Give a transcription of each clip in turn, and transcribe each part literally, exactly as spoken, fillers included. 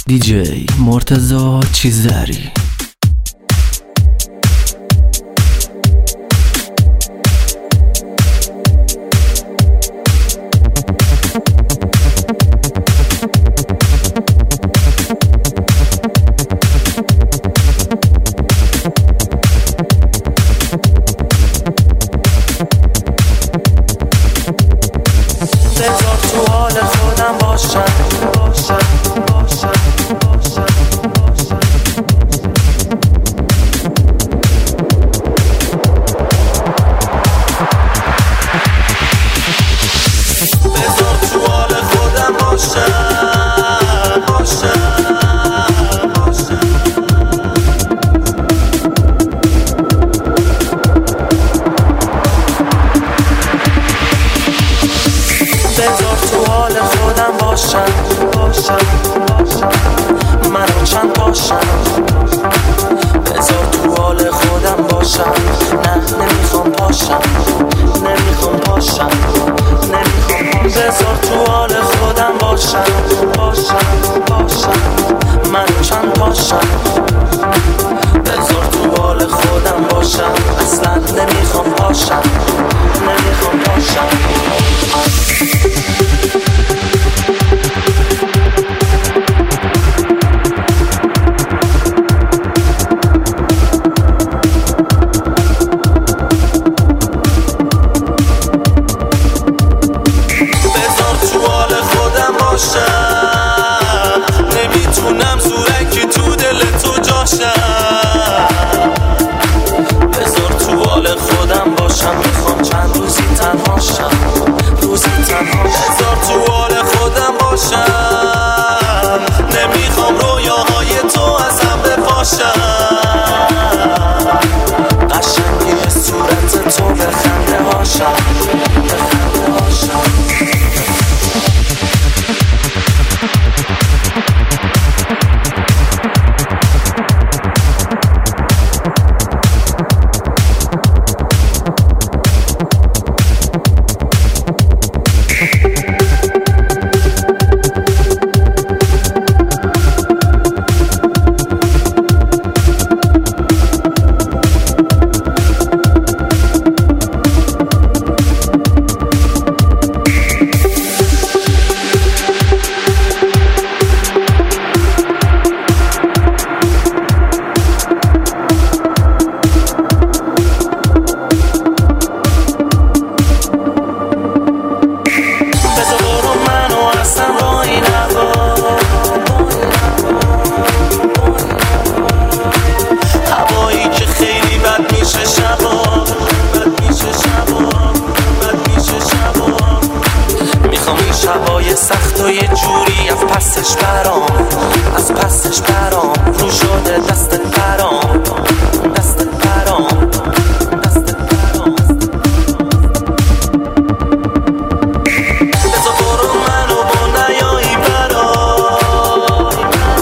دیجی مرتضی چیزری. بذار تو حال خودم باشم باشم باشم باشم باشم بذار تو حال خودم باشم باشم باشم بذار تو حال خودم باشم باشم باشم منو چند باشم بذار تو حال خودم باشم نه نمیخوام پاشم نمیخوام پاشم نمیخوام بذار تو حال خودم باشم باشم باشم منو چند پاشم بذار تو حال خودم باشم اصلا نمیخوام پاشم نمیخوام پاشم نمیتونم زورکی تو دل تو جاشم بذار تو حال خودم باشم میخوام چند روزی تنهاشم روزی تنها بذار تو حال خودم باشم نمیخوام رویاهای تو از هم بپاشم قشنگی صورت تو به خنده هاشم به خنده هاشم شبای سخت و یه جوری از پسش برام از پسش برام رو شده دست برام دست برام دست برام بذار برو منو با نیایی برام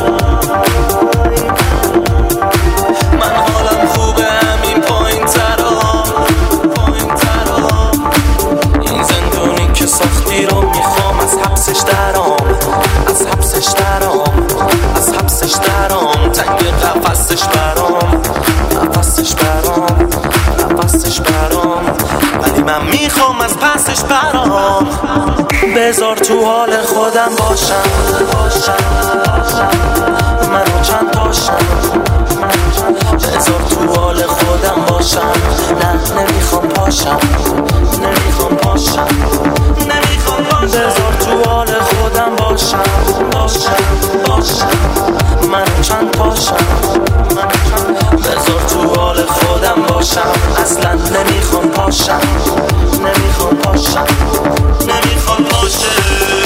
من حالم خوبه همین پایین ترام پایین ترام این زندونی که ساختی رو میخوام از حبسش درام از حبسش درام از حبسش درام تنگ قفسش برام قفسش برام قفسش برام ولی من میخوام از پسش برام بذار تو حال خودم باشم باشم باشم منو چند پاشم بذار تو حال خودم باشم نه نمیخوام پاشم نمیخوام پاشم نمیخوام پاشم بذار تو حال خودم باشم باشم باشم منو چند پاشم بذار تو حال خودم باشم اصلا نمیخوام پاشم نمیخوام پاشم نمیخوام پاشم